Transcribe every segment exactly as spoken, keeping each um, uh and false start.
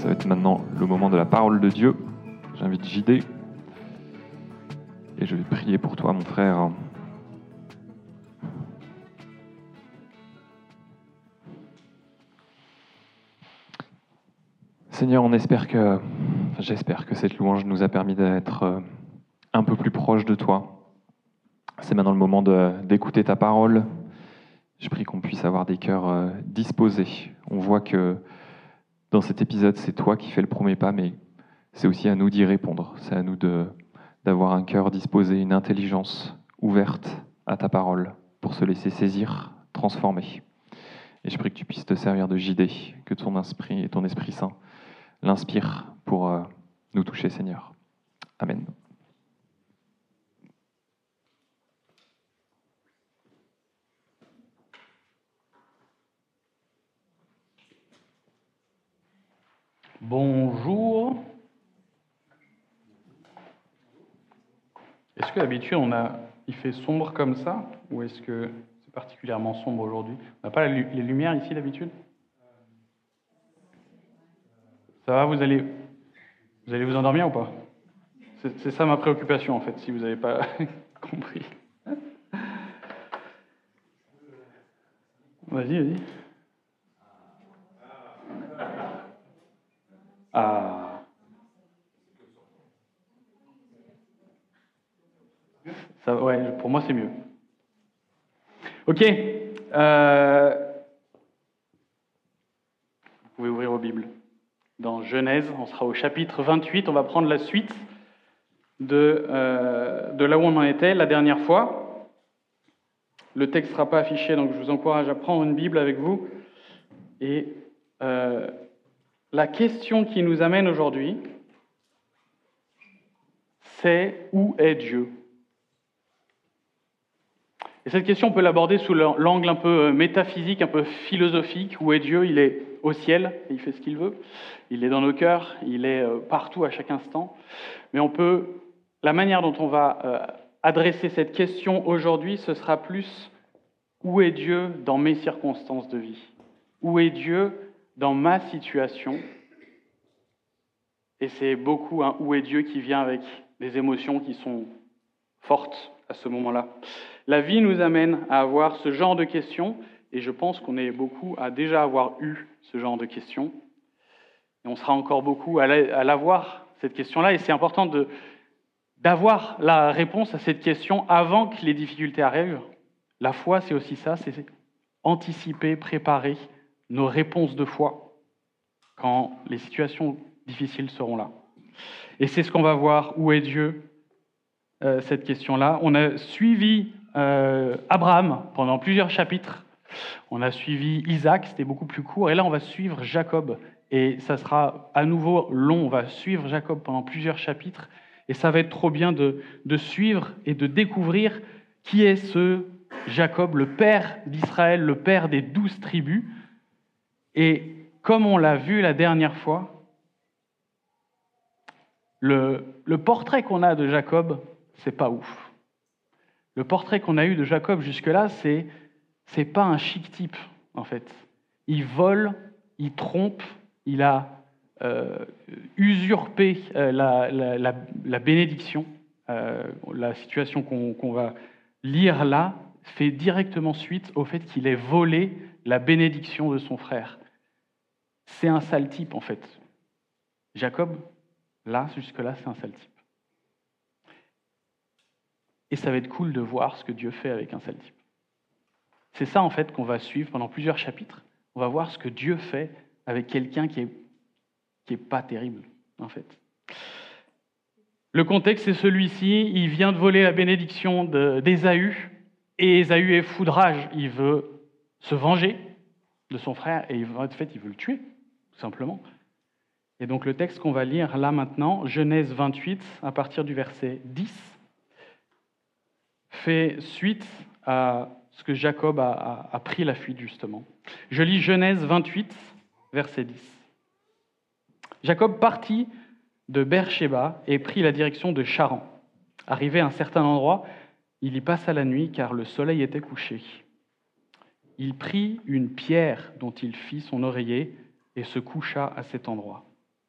Ça va être maintenant le moment de la parole de Dieu. J'invite J D. Et je vais prier pour toi, mon frère. Seigneur, on espère que, enfin, j'espère que cette louange nous a permis d'être un peu plus proche de toi. C'est maintenant le moment de, d'écouter ta parole. Je prie qu'on puisse avoir des cœurs euh, disposés. On voit que dans cet épisode, c'est toi qui fais le premier pas, mais c'est aussi à nous d'y répondre. C'est à nous de, d'avoir un cœur disposé, une intelligence ouverte à ta parole pour se laisser saisir, transformer. Et je prie que tu puisses te servir de J D, que ton esprit et ton Esprit Saint l'inspirent pour euh, nous toucher, Seigneur. Amen. Bonjour. Est-ce que d'habitude on a, il fait sombre comme ça, ou est-ce que c'est particulièrement sombre aujourd'hui? On n'a pas la, les lumières ici d'habitude? Ça va, vous allez, vous allez vous endormir ou pas? c'est, c'est ça ma préoccupation en fait, si vous n'avez pas compris. Vas-y, vas-y. Ah. Ça, ouais, pour moi c'est mieux. Ok. Euh, vous pouvez ouvrir vos Bibles. Dans Genèse, on sera au chapitre vingt-huit. On va prendre la suite de, euh, de là où on en était la dernière fois. Le texte ne sera pas affiché, donc je vous encourage à prendre une Bible avec vous. Et euh, la question qui nous amène aujourd'hui, c'est où est Dieu ? Et cette question, on peut l'aborder sous l'angle un peu métaphysique, un peu philosophique. Où est Dieu ? Il est au ciel, il fait ce qu'il veut. Il est dans nos cœurs, il est partout à chaque instant. Mais on peut, la manière dont on va adresser cette question aujourd'hui, ce sera plus où est Dieu dans mes circonstances de vie ? Où est Dieu dans ma situation ? Et c'est beaucoup un où est Dieu qui vient avec des émotions qui sont fortes à ce moment-là. La vie nous amène à avoir ce genre de questions, et je pense qu'on est beaucoup à déjà avoir eu ce genre de questions. Et on sera encore beaucoup à l'avoir, cette question-là, et c'est important de, d'avoir la réponse à cette question avant que les difficultés arrivent. La foi, c'est aussi ça, c'est anticiper, préparer nos réponses de foi quand les situations difficiles seront là. Et c'est ce qu'on va voir, où est Dieu ? Euh, cette question-là. On a suivi euh, Abraham pendant plusieurs chapitres. On a suivi Isaac, c'était beaucoup plus court. Et là, on va suivre Jacob. Et ça sera à nouveau long. On va suivre Jacob pendant plusieurs chapitres. Et ça va être trop bien de, de suivre et de découvrir qui est ce Jacob, le père d'Israël, le père des douze tribus. Et comme on l'a vu la dernière fois, le, le portrait qu'on a de Jacob, c'est pas ouf. Le portrait qu'on a eu de Jacob jusque-là, c'est c'est pas un chic type, en fait. Il vole, il trompe, il a euh, usurpé euh, la, la, la, la bénédiction. Euh, la situation qu'on, qu'on va lire là fait directement suite au fait qu'il ait volé la bénédiction de son frère. C'est un sale type, en fait. Jacob, là, jusque-là, c'est un sale type. Et ça va être cool de voir ce que Dieu fait avec un sale type. C'est ça, en fait, qu'on va suivre pendant plusieurs chapitres. On va voir ce que Dieu fait avec quelqu'un qui est, qui est pas terrible, en fait. Le contexte, c'est celui-ci. Il vient de voler la bénédiction de, d'Ésaü. Et Ésaü est foudrage. Il veut se venger de son frère. Et en fait, il veut le tuer, tout simplement. Et donc, le texte qu'on va lire là maintenant, Genèse vingt-huit, à partir du verset dix, fait suite à ce que Jacob a, a, a pris la fuite, justement. Je lis Genèse vingt-huit, verset dix. Jacob partit de Beer-Shéba et prit la direction de Charan. Arrivé à un certain endroit, il y passa la nuit, car le soleil était couché. Il prit une pierre dont il fit son oreiller et se coucha à cet endroit.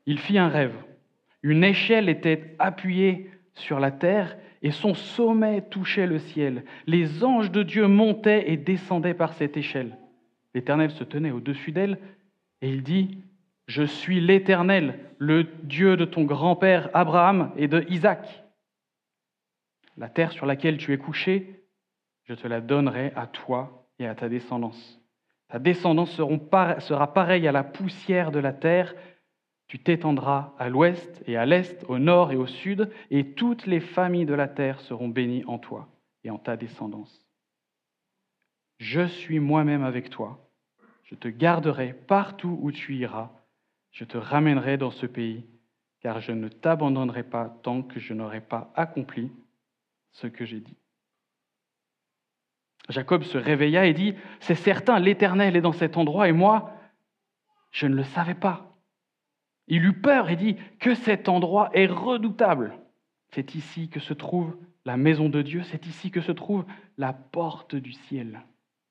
Il fit un rêve. Une échelle était appuyée sur la terre et son sommet touchait le ciel. Les anges de Dieu montaient et descendaient par cette échelle. L'Éternel se tenait au-dessus d'elle et il dit, « Je suis l'Éternel, le Dieu de ton grand-père Abraham et de Isaac. La terre sur laquelle tu es couché, je te la donnerai à toi et à ta descendance. Ta descendance sera pareille à la poussière de la terre. Tu t'étendras à l'ouest et à l'est, au nord et au sud, et toutes les familles de la terre seront bénies en toi et en ta descendance. Je suis moi-même avec toi. Je te garderai partout où tu iras. Je te ramènerai dans ce pays, car je ne t'abandonnerai pas tant que je n'aurai pas accompli ce que j'ai dit. » Jacob se réveilla et dit, « C'est certain, l'Éternel est dans cet endroit, et moi, je ne le savais pas. » Il eut peur et dit, « Que cet endroit est redoutable. C'est ici que se trouve la maison de Dieu, c'est ici que se trouve la porte du ciel. »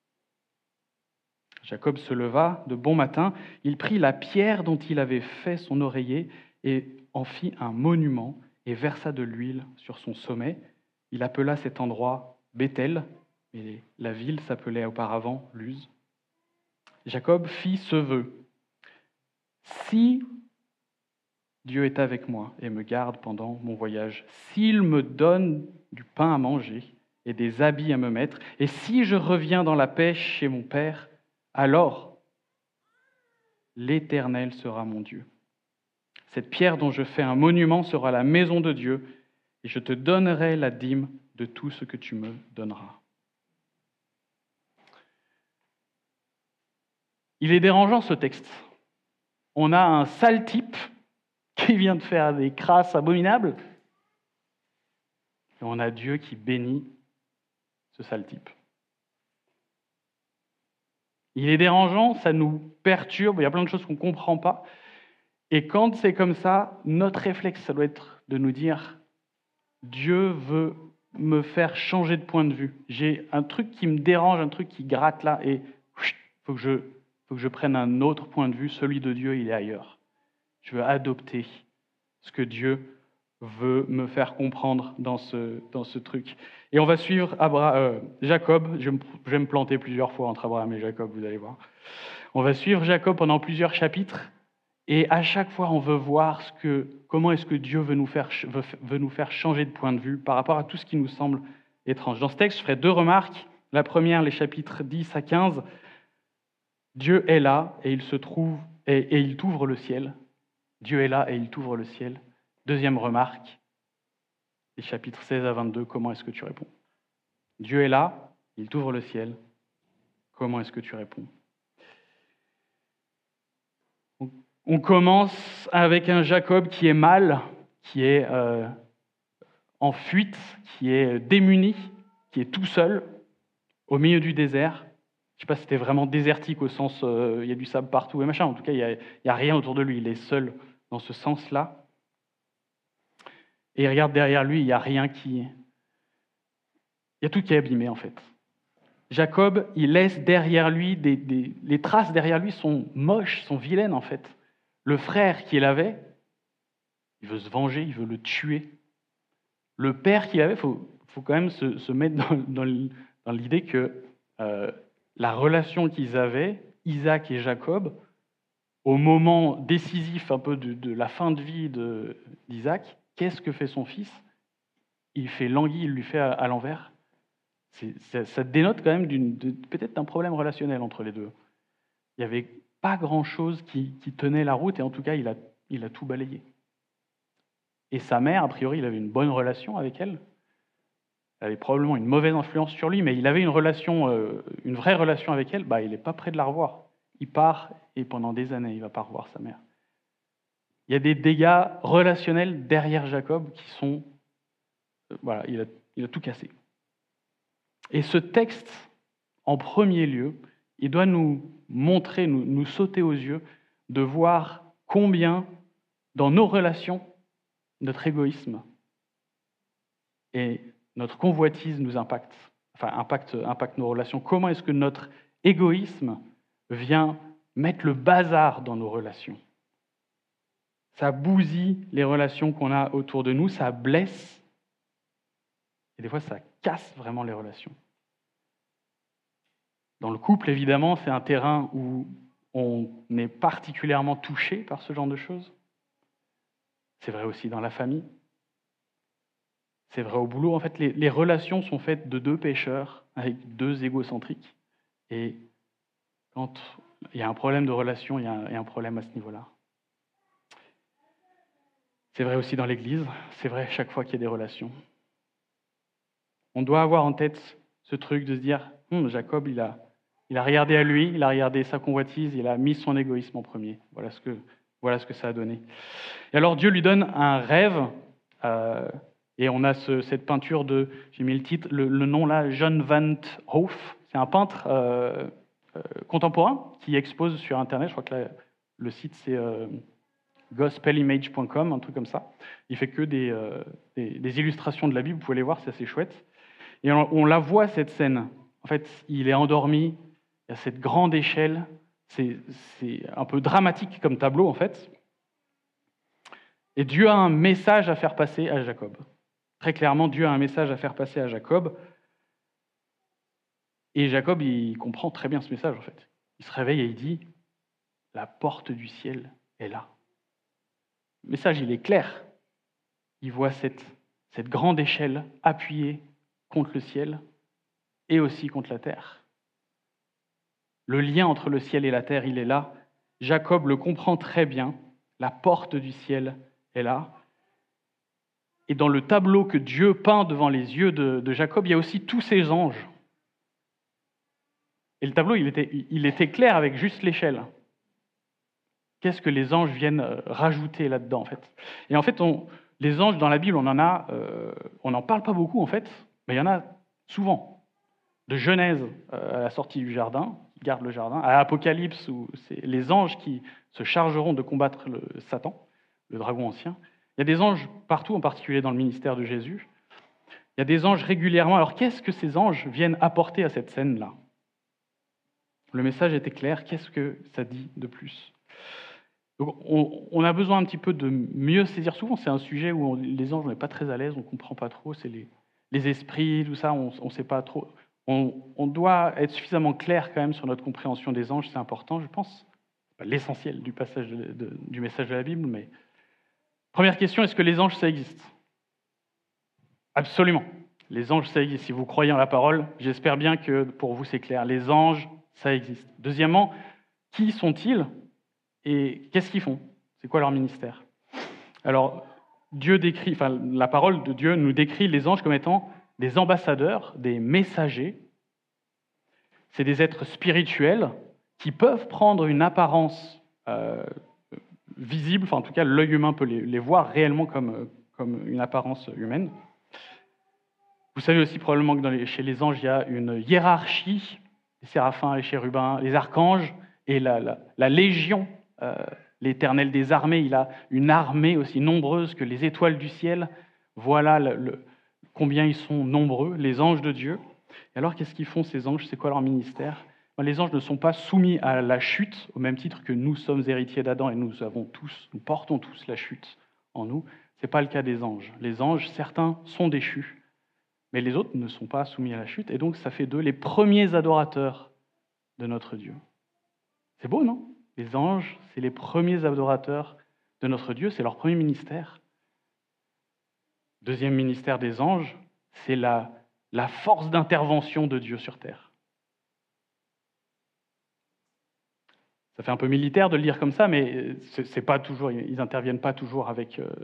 Jacob se leva de bon matin, il prit la pierre dont il avait fait son oreiller et en fit un monument et versa de l'huile sur son sommet. Il appela cet endroit Béthel, mais la ville s'appelait auparavant Luz. Jacob fit ce vœu. « Si Dieu est avec moi et me garde pendant mon voyage, s'il me donne du pain à manger et des habits à me mettre, et si je reviens dans la paix chez mon père, alors l'Éternel sera mon Dieu. Cette pierre dont je fais un monument sera la maison de Dieu, et je te donnerai la dîme de tout ce que tu me donneras. » Il est dérangeant ce texte. On a un sale type qui vient de faire des crasses abominables, et on a Dieu qui bénit ce sale type. Il est dérangeant, ça nous perturbe, il y a plein de choses qu'on ne comprend pas. Et quand c'est comme ça, notre réflexe, ça doit être de nous dire « Dieu veut me faire changer de point de vue. J'ai un truc qui me dérange, un truc qui gratte là, et il faut que je, faut que je prenne un autre point de vue. Celui de Dieu, il est ailleurs. Je veux adopter ce que Dieu veut me faire comprendre dans ce, dans ce truc. » Et on va suivre Abra, euh, Jacob. Je, me, je vais me planter plusieurs fois entre Abraham et Jacob, vous allez voir. On va suivre Jacob pendant plusieurs chapitres. Et à chaque fois, on veut voir ce que, comment est-ce que Dieu veut nous, faire, veut, veut nous faire changer de point de vue par rapport à tout ce qui nous semble étrange. Dans ce texte, je ferai deux remarques. La première, les chapitres dix à quinze. Dieu est là et il se trouve et, et il t'ouvre le ciel. Dieu est là et il t'ouvre le ciel. Deuxième remarque, les chapitres seize à vingt-deux, comment est-ce que tu réponds? Dieu est là, il t'ouvre le ciel. Comment est-ce que tu réponds? On commence avec un Jacob qui est mal, qui est euh, en fuite, qui est démuni, qui est tout seul, au milieu du désert. Je ne sais pas si c'était vraiment désertique au sens euh, il y a du sable partout et machin. En tout cas, il n'y a, il y a rien autour de lui. Il est seul dans ce sens-là. Et il regarde derrière lui, il n'y a rien qui... Il y a tout qui est abîmé, en fait. Jacob, il laisse derrière lui... Des, des... Les traces derrière lui sont moches, sont vilaines, en fait. Le frère qu'il avait, il veut se venger, il veut le tuer. Le père qu'il avait, il faut, faut quand même se, se mettre dans, dans, dans l'idée que euh, la relation qu'ils avaient, Isaac et Jacob, au moment décisif un peu de, de la fin de vie de, d'Isaac, qu'est-ce que fait son fils? Il fait l'anguille, il lui fait à, à l'envers. C'est, ça, ça dénote quand même d'une, de, peut-être d'un problème relationnel entre les deux. Il n'y avait pas grand-chose qui, qui tenait la route, et en tout cas, il a, il a tout balayé. Et sa mère, a priori, il avait une bonne relation avec elle. Elle avait probablement une mauvaise influence sur lui, mais il avait une relation, euh, une vraie relation avec elle. Bah, il n'est pas prêt de la revoir. Il part, et pendant des années, il ne va pas revoir sa mère. Il y a des dégâts relationnels derrière Jacob qui sont... Euh, voilà, il a, il a tout cassé. Et ce texte, en premier lieu, il doit nous montrer, nous, nous sauter aux yeux, de voir combien, dans nos relations, notre égoïsme et notre convoitise nous impactent, enfin impacte, impacte nos relations. Comment est-ce que notre égoïsme vient mettre le bazar dans nos relations? ça bousille les relations qu'on a autour de nous, ça blesse, et des fois ça casse vraiment les relations. Dans le couple, évidemment, c'est un terrain où on est particulièrement touché par ce genre de choses. C'est vrai aussi dans la famille. C'est vrai au boulot. En fait, les, les relations sont faites de deux pécheurs avec deux égocentriques. Et quand il y a un problème de relation, il y a un, il y a un problème à ce niveau-là. C'est vrai aussi dans l'Église. C'est vrai chaque fois qu'il y a des relations. On doit avoir en tête ce truc de se dire hm, Jacob, il a, il a regardé à lui, il a regardé sa convoitise, il a mis son égoïsme en premier. Voilà ce que, voilà ce que ça a donné. Et alors Dieu lui donne un rêve, euh, et on a ce, cette peinture de, j'ai mis le titre, le, le nom là, John Van 't Hoff. C'est un peintre euh, euh, contemporain qui expose sur Internet. Je crois que là, le site c'est euh, gospel image point com, un truc comme ça. Il fait que des, euh, des, des illustrations de la Bible. Vous pouvez les voir, c'est assez chouette. Et on, on la voit cette scène. En fait, il est endormi. Il y a cette grande échelle. C'est, c'est un peu dramatique comme tableau en fait. Et Dieu a un message à faire passer à Jacob. Très clairement, Dieu a un message à faire passer à Jacob. Et Jacob, il comprend très bien ce message, en fait. Il se réveille et il dit, la porte du ciel est là. Le message, il est clair. Il voit cette, cette grande échelle appuyée contre le ciel et aussi contre la terre. Le lien entre le ciel et la terre, il est là. Jacob le comprend très bien. La porte du ciel est là. Et dans le tableau que Dieu peint devant les yeux de, de Jacob, il y a aussi tous ces anges. Et le tableau, il était, il était clair avec juste l'échelle. Qu'est-ce que les anges viennent rajouter là-dedans, en fait? Et en fait, on, les anges dans la Bible, on en a, euh, on n'en parle pas beaucoup, en fait, mais il y en a souvent. De Genèse euh, à la sortie du jardin, qui garde le jardin, à Apocalypse, où c'est les anges qui se chargeront de combattre le Satan, le dragon ancien. Il y a des anges partout, en particulier dans le ministère de Jésus. Il y a des anges régulièrement. Alors, qu'est-ce que ces anges viennent apporter à cette scène-là? Le message était clair. Qu'est-ce que ça dit de plus? Donc, on, on a besoin un petit peu de mieux saisir. Souvent, c'est un sujet où on, les anges, on n'est pas très à l'aise, on ne comprend pas trop. C'est les, les esprits, tout ça, on ne sait pas trop. On, on doit être suffisamment clair quand même sur notre compréhension des anges. C'est important, je pense. C'est pas l'essentiel du passage de, de, du message de la Bible, mais... Première question, est-ce que les anges, ça existe? Absolument. Les anges, ça existe. Si vous croyez en la parole, j'espère bien que pour vous, c'est clair. Les anges, ça existe. Deuxièmement, qui sont-ils et qu'est-ce qu'ils font? C'est quoi leur ministère? Alors, Dieu décrit, enfin, la parole de Dieu nous décrit les anges comme étant des ambassadeurs, des messagers. C'est des êtres spirituels qui peuvent prendre une apparence euh, visible, enfin en tout cas l'œil humain peut les, les voir réellement comme, comme une apparence humaine. Vous savez aussi probablement que dans les, chez les anges, il y a une hiérarchie, les séraphins, les chérubins, les archanges et la, la, la légion, euh, l'Éternel des armées. Il a une armée aussi nombreuse que les étoiles du ciel. Voilà le, le, combien ils sont nombreux, les anges de Dieu. Et alors qu'est-ce qu'ils font ces anges? C'est quoi leur ministère? Les anges ne sont pas soumis à la chute, au même titre que nous sommes héritiers d'Adam et nous avons tous, nous portons tous la chute en nous. Ce n'est pas le cas des anges. Les anges, certains sont déchus, mais les autres ne sont pas soumis à la chute, et donc ça fait d'eux les premiers adorateurs de notre Dieu. C'est beau, non? Les anges, c'est les premiers adorateurs de notre Dieu, c'est leur premier ministère. Deuxième ministère des anges, c'est la, la force d'intervention de Dieu sur terre. Ça fait un peu militaire de le lire comme ça, mais c'est pas toujours, ils n'interviennent pas toujours avec euh,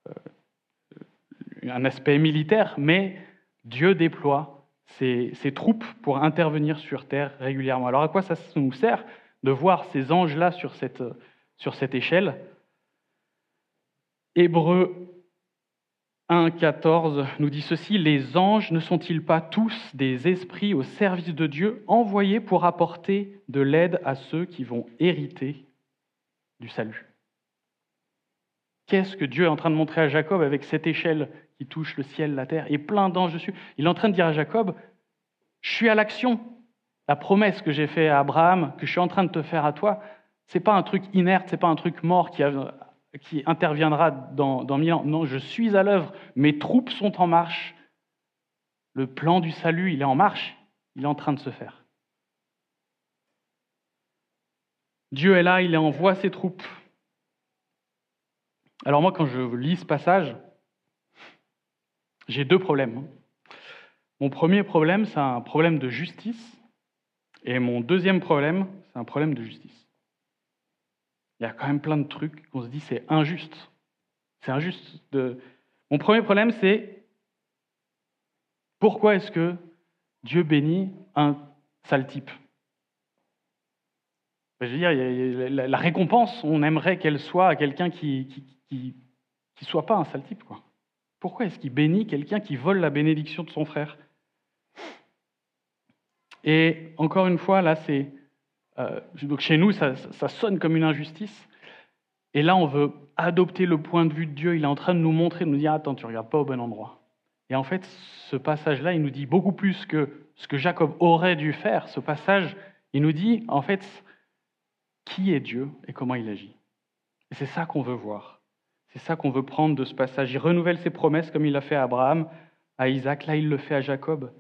euh, un aspect militaire, mais Dieu déploie ses, ses troupes pour intervenir sur terre régulièrement. Alors à quoi ça nous sert de voir ces anges-là sur cette, sur cette échelle? Hébreux un, quatorze nous dit ceci: les anges ne sont-ils pas tous des esprits au service de Dieu, envoyés pour apporter de l'aide à ceux qui vont hériter du salut? Qu'est-ce que Dieu est en train de montrer à Jacob avec cette échelle qui touche le ciel, la terre, et plein d'anges dessus? Il est en train de dire à Jacob, je suis à l'action. La promesse que j'ai faite à Abraham, que je suis en train de te faire à toi, c'est pas un truc inerte, c'est pas un truc mort qui a qui interviendra dans, dans mille ans. Non, je suis à l'œuvre, mes troupes sont en marche. Le plan du salut, il est en marche, il est en train de se faire. Dieu est là, il envoie ses troupes. Alors moi, quand je lis ce passage, j'ai deux problèmes. Mon premier problème, c'est un problème de justice, et mon deuxième problème, c'est un problème de justice. Il y a quand même plein de trucs qu'on se dit, c'est injuste. C'est injuste. De... Mon premier problème, c'est pourquoi est-ce que Dieu bénit un sale type ? Je veux dire, la, la récompense, on aimerait qu'elle soit à quelqu'un qui qui, qui, qui soit pas un sale type, quoi. Pourquoi est-ce qu'il bénit quelqu'un qui vole la bénédiction de son frère ? Et encore une fois, là, c'est euh, donc chez nous, ça, ça sonne comme une injustice. Et là, on veut adopter le point de vue de Dieu. Il est en train de nous montrer, de nous dire, attends, tu regardes pas au bon endroit. Et en fait, ce passage-là, il nous dit beaucoup plus que ce que Jacob aurait dû faire. Ce passage, il nous dit, en fait, qui est Dieu et comment il agit. Et c'est ça qu'on veut voir. C'est ça qu'on veut prendre de ce passage. Il renouvelle ses promesses comme il l'a fait à Abraham, à Isaac. Là, il le fait à Jacob.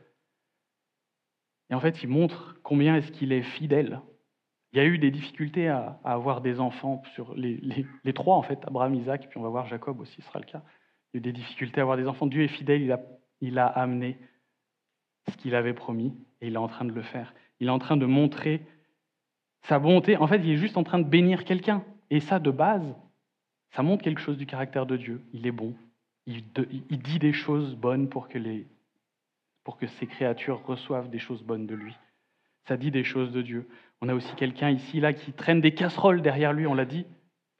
Et en fait, il montre combien est-ce qu'il est fidèle. Il y a eu des difficultés à, à avoir des enfants sur les, les, les trois, en fait, Abraham, Isaac, puis on va voir Jacob aussi, ce sera le cas. Il y a eu des difficultés à avoir des enfants. Dieu est fidèle, il a, il a amené ce qu'il avait promis, et il est en train de le faire. Il est en train de montrer sa bonté. En fait, il est juste en train de bénir quelqu'un. Et ça, de base, ça montre quelque chose du caractère de Dieu. Il est bon. Il, de, il dit des choses bonnes pour que, les, pour que ses créatures reçoivent des choses bonnes de lui. Ça dit des choses de Dieu. On a aussi quelqu'un ici, là, qui traîne des casseroles derrière lui, on l'a dit.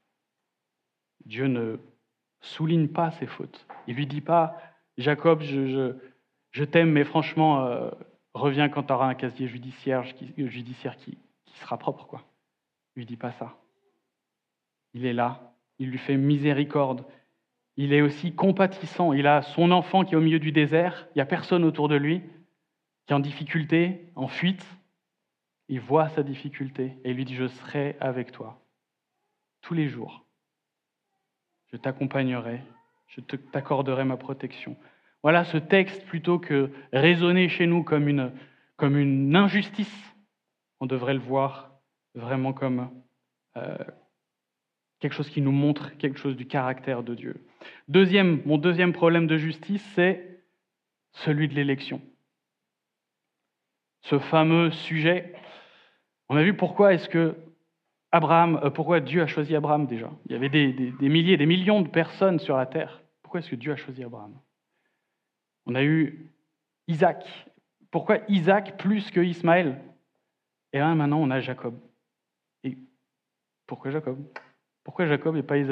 Dieu ne souligne pas ses fautes. Il lui dit pas, Jacob, je, je, je t'aime, mais franchement, euh, reviens quand tu auras un casier judiciaire, qui, judiciaire qui, qui sera propre, quoi. Il lui dit pas ça. Il est là, il lui fait miséricorde. Il est aussi compatissant. Il a son enfant qui est au milieu du désert, il n'y a personne autour de lui, qui est en difficulté, en fuite. Il voit sa difficulté et il lui dit, je serai avec toi tous les jours. Je t'accompagnerai, je t'accorderai ma protection. Voilà ce texte, plutôt que résonner chez nous comme une, comme une injustice, on devrait le voir vraiment comme euh, quelque chose qui nous montre quelque chose du caractère de Dieu. Deuxième, mon deuxième problème de justice, c'est celui de l'élection. Ce fameux sujet, on a vu pourquoi est-ce que Abraham, euh, pourquoi Dieu a choisi Abraham déjà. Il y avait des, des, des milliers, des millions de personnes sur la terre. Pourquoi est-ce que Dieu a choisi Abraham ? On a eu Isaac. Pourquoi Isaac plus que Ismaël ? Et là, maintenant, on a Jacob. Et pourquoi Jacob ? Pourquoi Jacob et pas Ésaü ?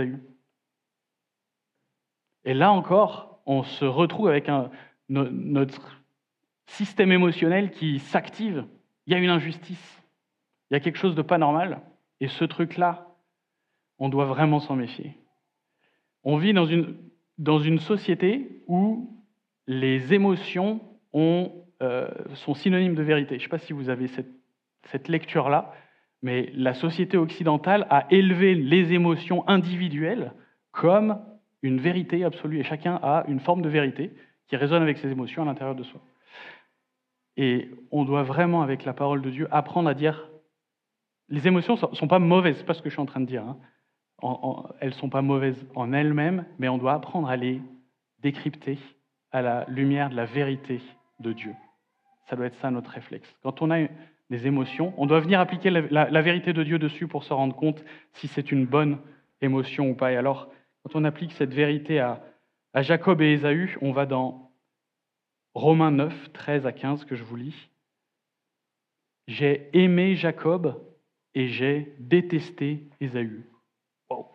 Et là encore, on se retrouve avec un, no, notre système émotionnel qui s'active. Il y a une injustice. Il y a quelque chose de pas normal. Et ce truc-là, on doit vraiment s'en méfier. On vit dans une, dans une société où les émotions ont, euh, sont synonymes de vérité. Je ne sais pas si vous avez cette, cette lecture-là, mais la société occidentale a élevé les émotions individuelles comme une vérité absolue. Et chacun a une forme de vérité qui résonne avec ses émotions à l'intérieur de soi. Et on doit vraiment, avec la parole de Dieu, apprendre à dire les émotions ne sont pas mauvaises, ce n'est pas ce que je suis en train de dire. Hein. En, en, elles ne sont pas mauvaises en elles-mêmes, mais on doit apprendre à les décrypter à la lumière de la vérité de Dieu. Ça doit être ça notre réflexe. Quand on a des émotions, on doit venir appliquer la, la, la vérité de Dieu dessus pour se rendre compte si c'est une bonne émotion ou pas. Et alors, quand on applique cette vérité à, à Jacob et Ésaü, on va dans Romains neuf, treize à quinze, que je vous lis. « J'ai aimé Jacob et j'ai détesté Ésaü. » Wow.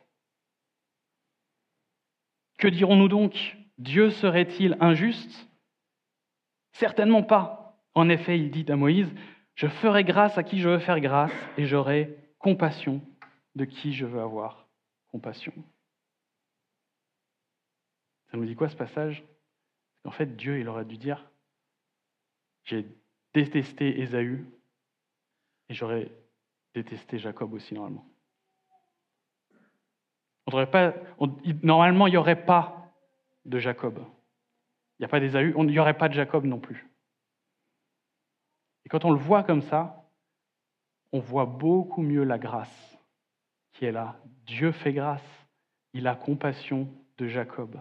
Que dirons-nous donc ? Dieu serait-il injuste ? Certainement pas. En effet, il dit à Moïse, « Je ferai grâce à qui je veux faire grâce et j'aurai compassion de qui je veux avoir compassion. » Ça nous dit quoi ce passage ? En fait, Dieu, il aurait dû dire, « J'ai détesté Ésaü et j'aurais détesté Jacob aussi normalement. » devrait pas, on- normalement, il n'y aurait pas de Jacob. Il n'y a pas d'Ésaü, il n'y aurait pas de Jacob non plus. Et quand on le voit comme ça, on voit beaucoup mieux la grâce qui est là. Dieu fait grâce. Il a compassion de Jacob.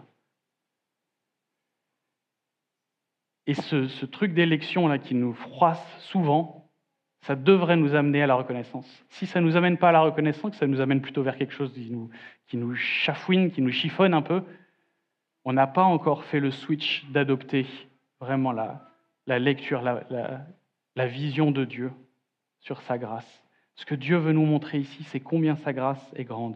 Et ce, ce truc d'élection là qui nous froisse souvent, ça devrait nous amener à la reconnaissance. Si ça ne nous amène pas à la reconnaissance, que ça nous amène plutôt vers quelque chose qui nous, qui nous chafouine, qui nous chiffonne un peu, on n'a pas encore fait le switch d'adopter vraiment la, la lecture, la, la, la vision de Dieu sur sa grâce. Ce que Dieu veut nous montrer ici, c'est combien sa grâce est grande.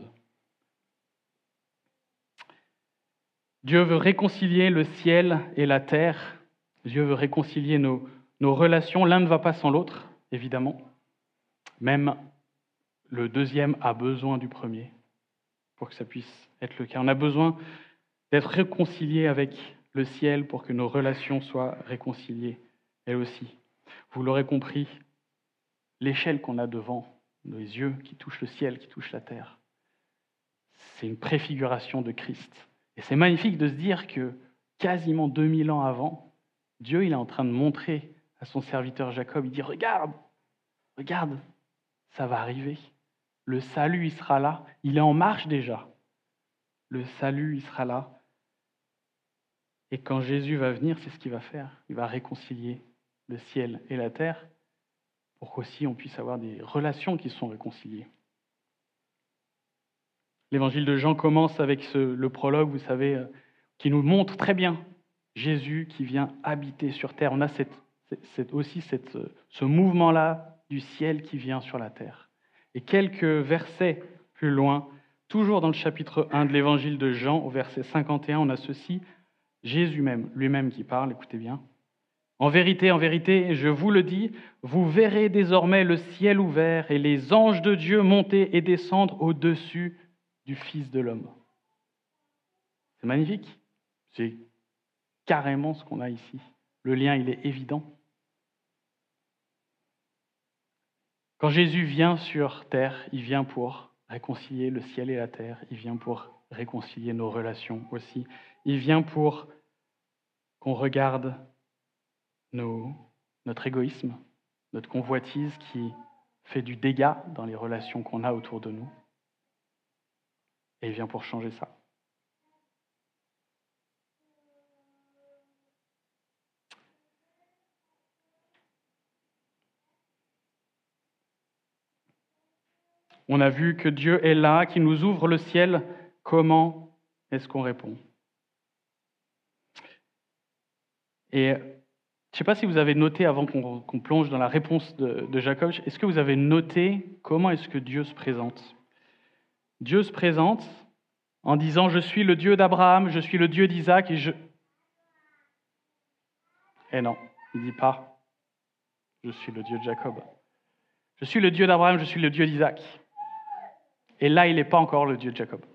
Dieu veut réconcilier le ciel et la terre. Dieu veut réconcilier nos, nos relations. L'un ne va pas sans l'autre, évidemment. Même le deuxième a besoin du premier pour que ça puisse être le cas. On a besoin d'être réconcilié avec le ciel pour que nos relations soient réconciliées, elles aussi. Vous l'aurez compris, l'échelle qu'on a devant nos yeux, qui touche le ciel, qui touche la terre, c'est une préfiguration de Christ. Et c'est magnifique de se dire que quasiment deux mille ans avant, Dieu il est en train de montrer à son serviteur Jacob, il dit « Regarde, regarde, ça va arriver. Le salut, il sera là. Il est en marche déjà. Le salut, il sera là. Et quand Jésus va venir, c'est ce qu'il va faire. Il va réconcilier le ciel et la terre pour qu'aussi on puisse avoir des relations qui sont réconciliées. » L'évangile de Jean commence avec ce, le prologue, vous savez, qui nous montre très bien Jésus qui vient habiter sur terre. On a cette, cette, aussi cette, ce mouvement-là du ciel qui vient sur la terre. Et quelques versets plus loin, toujours dans le chapitre un de l'évangile de Jean, au verset cinquante et un, on a ceci, Jésus même, lui-même qui parle, écoutez bien. « En vérité, en vérité, je vous le dis, vous verrez désormais le ciel ouvert et les anges de Dieu monter et descendre au-dessus du Fils de l'homme. » C'est magnifique. C'est carrément ce qu'on a ici. Le lien, il est évident. Quand Jésus vient sur terre, il vient pour réconcilier le ciel et la terre. Il vient pour réconcilier nos relations aussi. Il vient pour qu'on regarde nos, notre égoïsme, notre convoitise qui fait du dégât dans les relations qu'on a autour de nous. Et il vient pour changer ça. On a vu que Dieu est là, qui nous ouvre le ciel. Comment est-ce qu'on répond? Et je ne sais pas si vous avez noté, avant qu'on, qu'on plonge dans la réponse de, de Jacob, est-ce que vous avez noté comment est-ce que Dieu se présente? Dieu se présente en disant « Je suis le Dieu d'Abraham, je suis le Dieu d'Isaac et je... » Et non, il ne dit pas « Je suis le Dieu de Jacob. Je suis le Dieu d'Abraham, je suis le Dieu d'Isaac. » Et là, il n'est pas encore le Dieu de Jacob.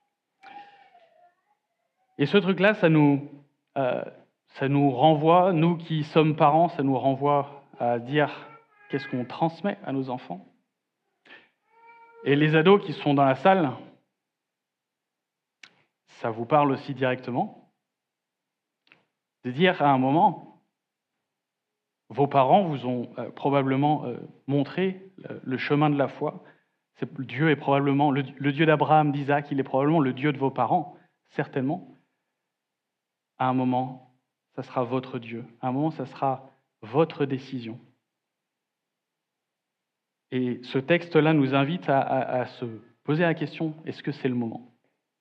Et ce truc-là, ça nous, euh, ça nous renvoie, nous qui sommes parents, ça nous renvoie à dire qu'est-ce qu'on transmet à nos enfants. Et les ados qui sont dans la salle, ça vous parle aussi directement. De dire à un moment, vos parents vous ont euh, probablement euh, montré le, le chemin de la foi. C'est, Dieu est probablement le, le Dieu d'Abraham, d'Isaac, il est probablement le Dieu de vos parents, certainement. À un moment, ça sera votre Dieu. À un moment, ça sera votre décision. Et ce texte-là nous invite à, à, à se poser la question, est-ce que c'est le moment?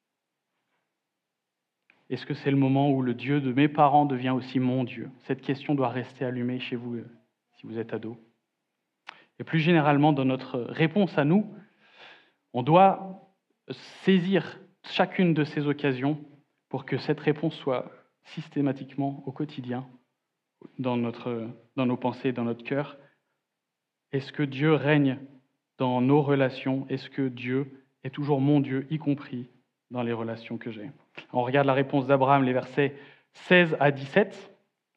Est-ce que c'est le moment où le Dieu de mes parents devient aussi mon Dieu? Cette question doit rester allumée chez vous, si vous êtes ado. Et plus généralement, dans notre réponse à nous, on doit saisir chacune de ces occasions pour que cette réponse soit systématiquement au quotidien, dans, notre, dans nos pensées, dans notre cœur. Est-ce que Dieu règne dans nos relations? Est-ce que Dieu est toujours mon Dieu, y compris dans les relations que j'ai? On regarde la réponse d'Abraham, les versets seize à dix-sept.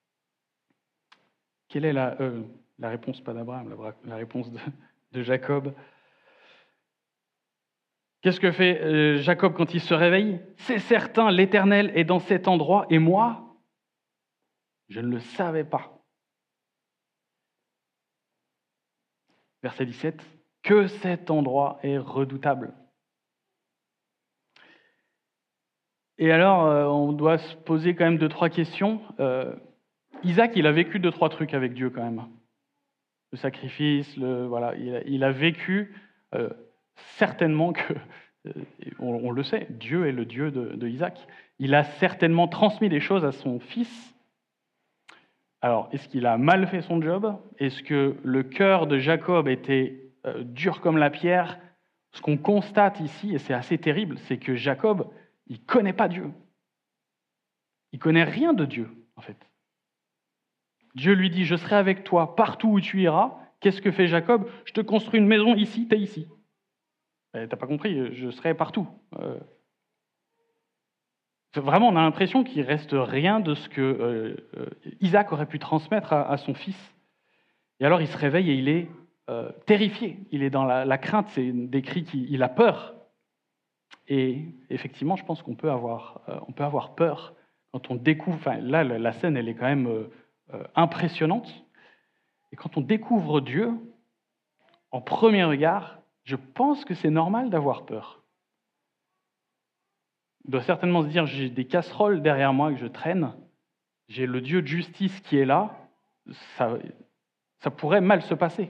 Quelle est la, euh, la réponse, pas d'Abraham, la, la réponse de, de Jacob? Qu'est-ce que fait euh, Jacob quand il se réveille? C'est certain, l'Éternel est dans cet endroit, et moi, je ne le savais pas. Verset dix-sept, que cet endroit est redoutable. Et alors, euh, on doit se poser quand même deux, trois questions. Euh, Isaac, il a vécu deux, trois trucs avec Dieu quand même. Le sacrifice, le, voilà, il, a, il a vécu euh, certainement que, euh, on, on le sait, Dieu est le Dieu de, de Isaac. Il a certainement transmis des choses à son fils. Alors, est-ce qu'il a mal fait son job? Est-ce que le cœur de Jacob était euh, dur comme la pierre? Ce qu'on constate ici, et c'est assez terrible, c'est que Jacob, il ne connaît pas Dieu. Il ne connaît rien de Dieu, en fait. Dieu lui dit, je serai avec toi partout où tu iras. Qu'est-ce que fait Jacob? Je te construis une maison ici, tu es ici. Tu n'as pas compris, je serai partout. Euh... Vraiment, on a l'impression qu'il ne reste rien de ce que euh, euh, Isaac aurait pu transmettre à, à son fils. Et alors, il se réveille et il est euh, terrifié. Il est dans la, la crainte, c'est décrit qu'il a peur. Et effectivement, je pense qu'on peut avoir, euh, on peut avoir peur quand on découvre... Enfin, là, la scène, elle est quand même... Euh, Euh, impressionnante. Et quand on découvre Dieu, en premier regard, je pense que c'est normal d'avoir peur. On doit certainement se dire, j'ai des casseroles derrière moi que je traîne, j'ai le Dieu de justice qui est là, ça, ça pourrait mal se passer.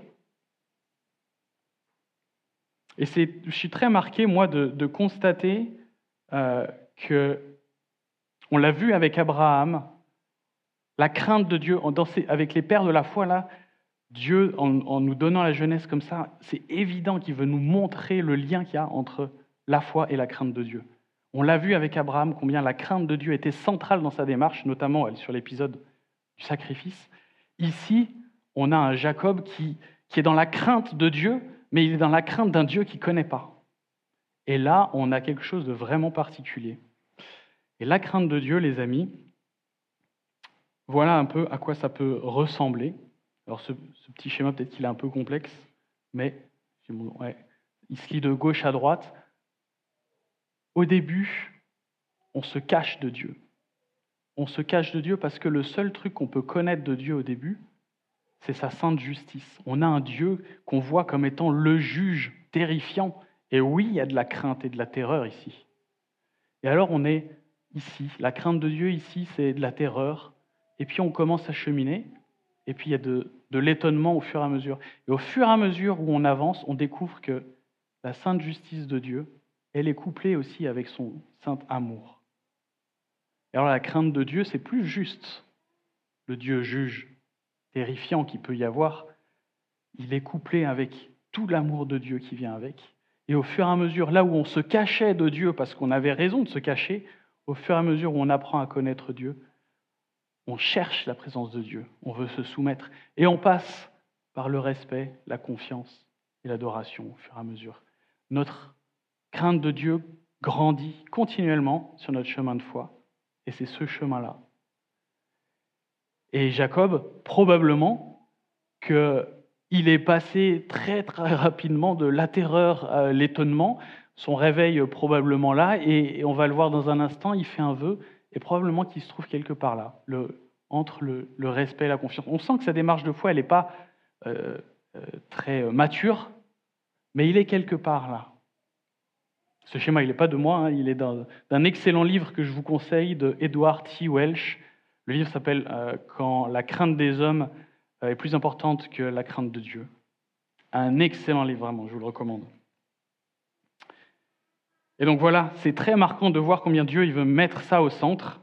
Et c'est, je suis très marqué, moi, de, de constater euh, que, on l'a vu avec Abraham, la crainte de Dieu, dans ces, avec les pères de la foi, là, Dieu, en, en nous donnant la jeunesse comme ça, c'est évident qu'il veut nous montrer le lien qu'il y a entre la foi et la crainte de Dieu. On l'a vu avec Abraham, combien la crainte de Dieu était centrale dans sa démarche, notamment sur l'épisode du sacrifice. Ici, on a un Jacob qui, qui est dans la crainte de Dieu, mais il est dans la crainte d'un Dieu qu'il ne connaît pas. Et là, on a quelque chose de vraiment particulier. Et la crainte de Dieu, les amis, voilà un peu à quoi ça peut ressembler. Alors ce, ce petit schéma, peut-être qu'il est un peu complexe, mais ouais, il se lit de gauche à droite. Au début, on se cache de Dieu. On se cache de Dieu parce que le seul truc qu'on peut connaître de Dieu au début, c'est sa sainte justice. On a un Dieu qu'on voit comme étant le juge terrifiant. Et oui, il y a de la crainte et de la terreur ici. Et alors on est ici. La crainte de Dieu ici, c'est de la terreur. Et puis on commence à cheminer. Et puis il y a de, de l'étonnement au fur et à mesure. Et au fur et à mesure où on avance, on découvre que la sainte justice de Dieu, elle est couplée aussi avec son saint amour. Et alors la crainte de Dieu, c'est plus juste le Dieu juge terrifiant qu'il peut y avoir. Il est couplé avec tout l'amour de Dieu qui vient avec. Et au fur et à mesure, là où on se cachait de Dieu parce qu'on avait raison de se cacher, au fur et à mesure où on apprend à connaître Dieu, on cherche la présence de Dieu, on veut se soumettre. Et on passe par le respect, la confiance et l'adoration au fur et à mesure. Notre crainte de Dieu grandit continuellement sur notre chemin de foi. Et c'est ce chemin-là. Et Jacob, probablement qu'il est passé très très rapidement de la terreur à l'étonnement, son réveil probablement là, et on va le voir dans un instant, il fait un vœu, et probablement qu'il se trouve quelque part là, le, entre le, le respect et la confiance. On sent que sa démarche de foi, elle n'est pas euh, euh, très mature, mais il est quelque part là. Ce schéma, il n'est pas de moi, hein, il est d'un, d'un excellent livre que je vous conseille de Edward T. Welch. Le livre s'appelle euh, « Quand la crainte des hommes est plus importante que la crainte de Dieu ». Un excellent livre, vraiment, je vous le recommande. Et donc voilà, c'est très marquant de voir combien Dieu il veut mettre ça au centre.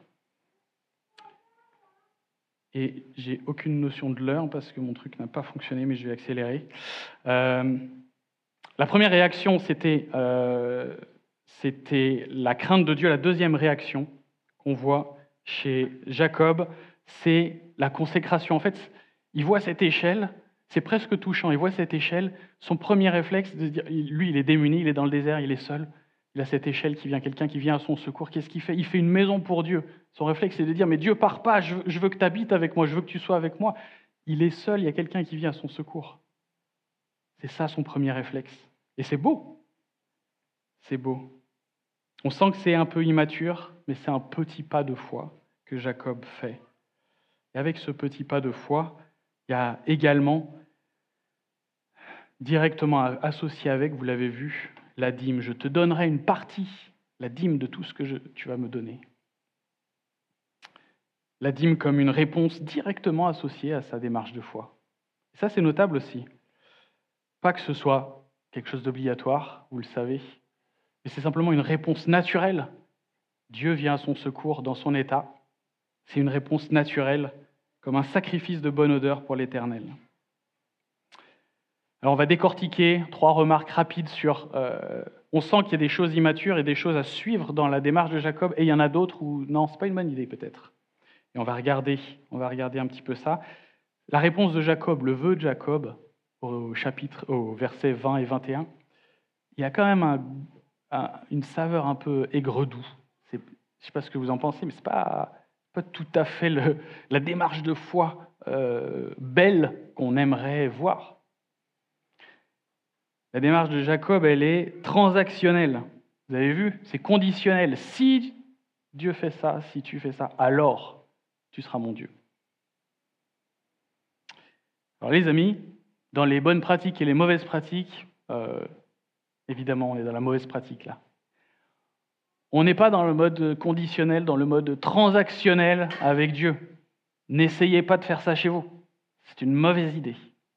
Et j'ai aucune notion de l'heure parce que mon truc n'a pas fonctionné, mais je vais accélérer. Euh, la première réaction, c'était, euh, c'était la crainte de Dieu. La deuxième réaction qu'on voit chez Jacob, c'est la consécration. En fait, il voit cette échelle, c'est presque touchant, il voit cette échelle. Son premier réflexe, de se dire, lui, il est démuni, il est dans le désert, il est seul. Il a cette échelle qui vient, quelqu'un qui vient à son secours. Qu'est-ce qu'il fait? Il fait une maison pour Dieu. Son réflexe, c'est de dire, mais Dieu, pars pas, je veux, je veux que tu habites avec moi, je veux que tu sois avec moi. Il est seul, il y a quelqu'un qui vient à son secours. C'est ça son premier réflexe. Et c'est beau. C'est beau. On sent que c'est un peu immature, mais c'est un petit pas de foi que Jacob fait. Et avec ce petit pas de foi, il y a également, directement associé avec, vous l'avez vu, la dîme. Je te donnerai une partie, la dîme de tout ce que je, tu vas me donner. La dîme comme une réponse directement associée à sa démarche de foi. Et ça, c'est notable aussi. Pas que ce soit quelque chose d'obligatoire, vous le savez, mais c'est simplement une réponse naturelle. Dieu vient à son secours dans son état. C'est une réponse naturelle, comme un sacrifice de bonne odeur pour l'Éternel. Alors on va décortiquer trois remarques rapides sur... Euh, on sent qu'il y a des choses immatures et des choses à suivre dans la démarche de Jacob, et il y en a d'autres où non, c'est pas une bonne idée peut-être. Et on va regarder, on va regarder un petit peu ça. La réponse de Jacob, le vœu de Jacob, au chapitre, au verset vingt et vingt et un, il y a quand même un, un, une saveur un peu aigre-doux. C'est, je ne sais pas ce que vous en pensez, mais ce n'est pas, pas tout à fait le, la démarche de foi euh, belle qu'on aimerait voir. La démarche de Jacob, elle est transactionnelle. Vous avez vu, c'est conditionnel. Si Dieu fait ça, si tu fais ça, alors tu seras mon Dieu. Alors les amis, dans les bonnes pratiques et les mauvaises pratiques, euh, évidemment, on est dans la mauvaise pratique là. On n'est pas dans le mode conditionnel, dans le mode transactionnel avec Dieu. N'essayez pas de faire ça chez vous. C'est une mauvaise idée.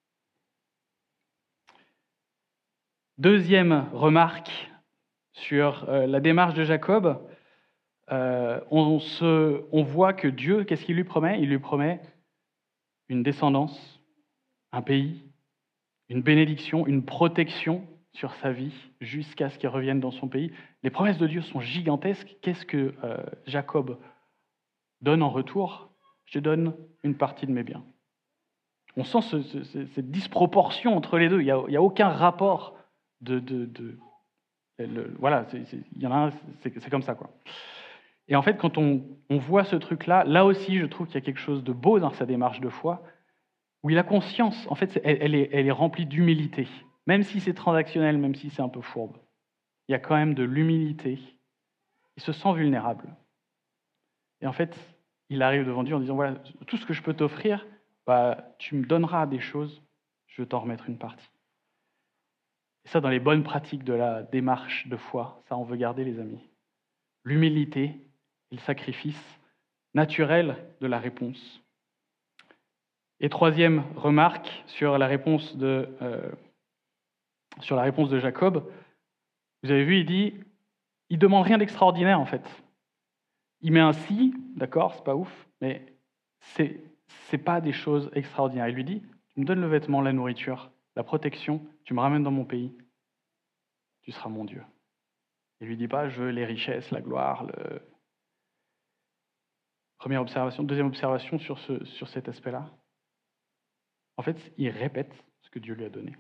Deuxième remarque sur euh, la démarche de Jacob, euh, on, se, on voit que Dieu, qu'est-ce qu'il lui promet ? Il lui promet une descendance, un pays, une bénédiction, une protection sur sa vie jusqu'à ce qu'il revienne dans son pays. Les promesses de Dieu sont gigantesques. Qu'est-ce que euh, Jacob donne en retour ? Je donne une partie de mes biens. On sent ce, ce, cette disproportion entre les deux. Il n'y a, il y a aucun rapport de... de, de le, voilà, c'est, c'est, il y en a un, c'est, c'est comme ça, quoi. Et en fait, quand on, on voit ce truc-là, là aussi, je trouve qu'il y a quelque chose de beau dans sa démarche de foi, où il a conscience, en fait, elle, elle, est, elle est remplie d'humilité. Même si c'est transactionnel, même si c'est un peu fourbe, il y a quand même de l'humilité. Il se sent vulnérable. Et en fait, il arrive devant Dieu en disant, voilà, tout ce que je peux t'offrir, bah, tu me donneras des choses, je vais t'en remettre une partie. Et ça, dans les bonnes pratiques de la démarche de foi, ça, on veut garder, les amis. L'humilité et le sacrifice naturel de la réponse. Et troisième remarque sur la réponse de, euh, sur la réponse de Jacob, vous avez vu, il dit, il ne demande rien d'extraordinaire en fait. Il met un si, d'accord, c'est pas ouf, mais c'est c'est pas des choses extraordinaires. Il lui dit, tu me donnes le vêtement, la nourriture, la protection, tu me ramènes dans mon pays, tu seras mon Dieu. Il lui dit pas, je veux les richesses, la gloire. Le... Première observation, deuxième observation sur ce sur cet aspect-là. En fait, il répète ce que Dieu lui a donné.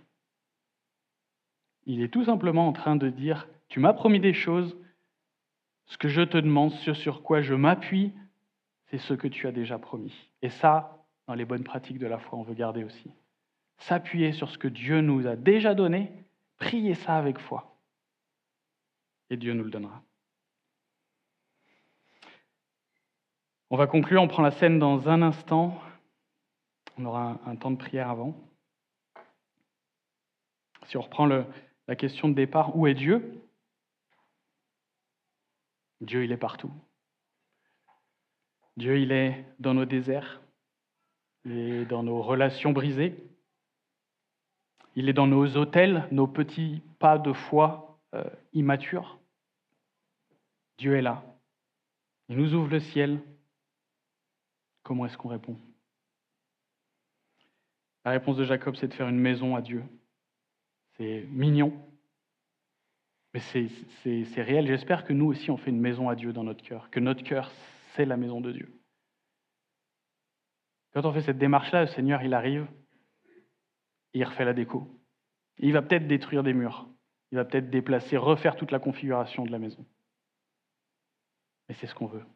Il est tout simplement en train de dire, tu m'as promis des choses, ce que je te demande, ce sur quoi je m'appuie, c'est ce que tu as déjà promis. Et ça, dans les bonnes pratiques de la foi, on veut garder aussi. S'appuyer sur ce que Dieu nous a déjà donné, prier ça avec foi. Et Dieu nous le donnera. On va conclure, on prend la scène dans un instant. On aura un, un temps de prière avant. Si on reprend le, la question de départ, où est Dieu ? Dieu, il est partout. Dieu, il est dans nos déserts, il est dans nos relations brisées, il est dans nos autels, nos petits pas de foi euh, immatures. Dieu est là. Il nous ouvre le ciel. Comment est-ce qu'on répond ? La réponse de Jacob, c'est de faire une maison à Dieu. C'est mignon, mais c'est, c'est, c'est réel. J'espère que nous aussi, on fait une maison à Dieu dans notre cœur, que notre cœur, c'est la maison de Dieu. Quand on fait cette démarche-là, le Seigneur, il arrive, et il refait la déco. Et il va peut-être détruire des murs, il va peut-être déplacer, refaire toute la configuration de la maison. Mais c'est ce qu'on veut.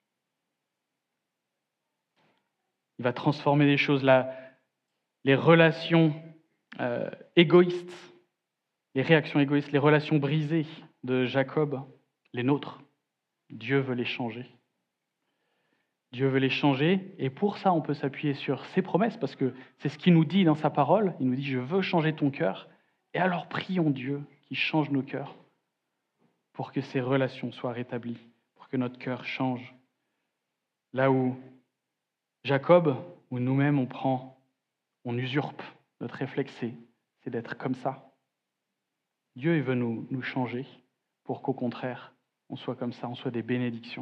Il va transformer les choses, là, les relations euh, égoïstes, les réactions égoïstes, les relations brisées de Jacob, les nôtres. Dieu veut les changer. Dieu veut les changer, et pour ça, on peut s'appuyer sur ses promesses, parce que c'est ce qu'il nous dit dans sa parole. Il nous dit « Je veux changer ton cœur ». Et alors prions Dieu qui change nos cœurs pour que ces relations soient rétablies, pour que notre cœur change. Là où Jacob, où nous-mêmes on prend, on usurpe, notre réflexe, c'est, c'est d'être comme ça. Dieu il veut nous, nous changer pour qu'au contraire, on soit comme ça, on soit des bénédictions.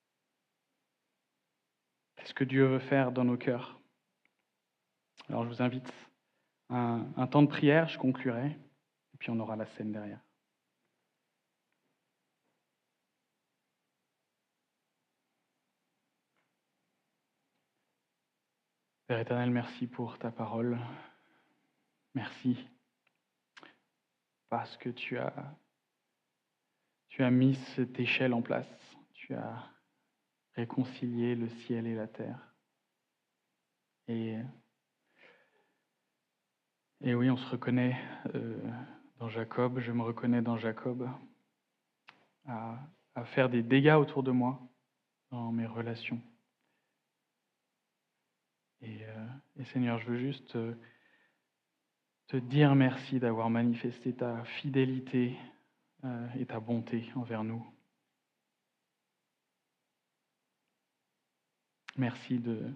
Qu'est-ce que Dieu veut faire dans nos cœurs? Alors je vous invite à un, un temps de prière, je conclurai, et puis on aura la scène derrière. Père éternel, merci pour ta parole. Merci parce que tu as, tu as mis cette échelle en place. Tu as réconcilié le ciel et la terre. Et, et oui, on se reconnaît euh, dans Jacob, je me reconnais dans Jacob, à, à faire des dégâts autour de moi, dans mes relations. Et, euh, et Seigneur, je veux juste euh, te dire merci d'avoir manifesté ta fidélité euh, et ta bonté envers nous. Merci de,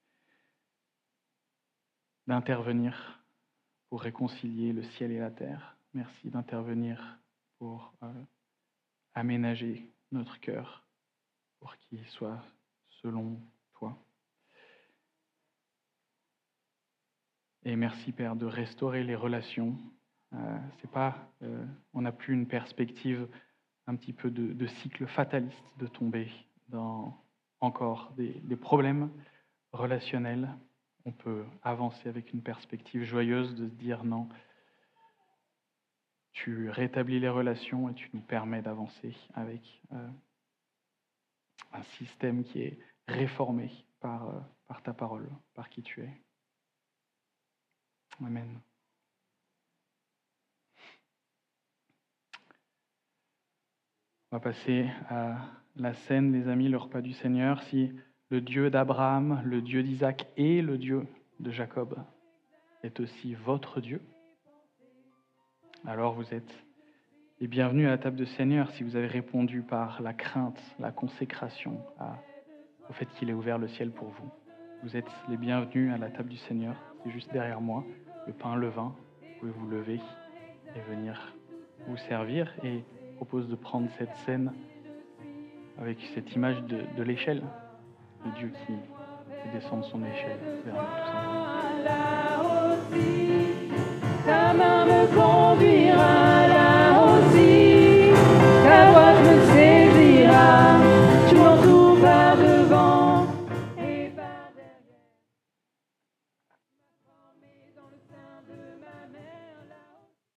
d'intervenir pour réconcilier le ciel et la terre. Merci d'intervenir pour euh, aménager notre cœur, pour qu'il soit selon toi. Et merci, Père, de restaurer les relations. Euh, c'est pas, euh, on n'a plus une perspective un petit peu de, de cycle fataliste, de tomber dans encore des, des problèmes relationnels. On peut avancer avec une perspective joyeuse de se dire non, tu rétablis les relations et tu nous permets d'avancer avec euh, un système qui est réformé par, euh, par ta parole, par qui tu es. Amen. On va passer à la scène, les amis, le repas du Seigneur. Si le Dieu d'Abraham, le Dieu d'Isaac et le Dieu de Jacob est aussi votre Dieu, alors vous êtes les bienvenus à la table du Seigneur si vous avez répondu par la crainte, la consécration à, au fait qu'il ait ouvert le ciel pour vous. Vous êtes les bienvenus à la table du Seigneur. C'est juste derrière moi, le pain, le vin. Vous pouvez vous lever et venir vous servir. Et je propose de prendre cette scène avec cette image de, de l'échelle, de Dieu qui, qui descend de son échelle vers nous, tout simplement. Ta main me conduit.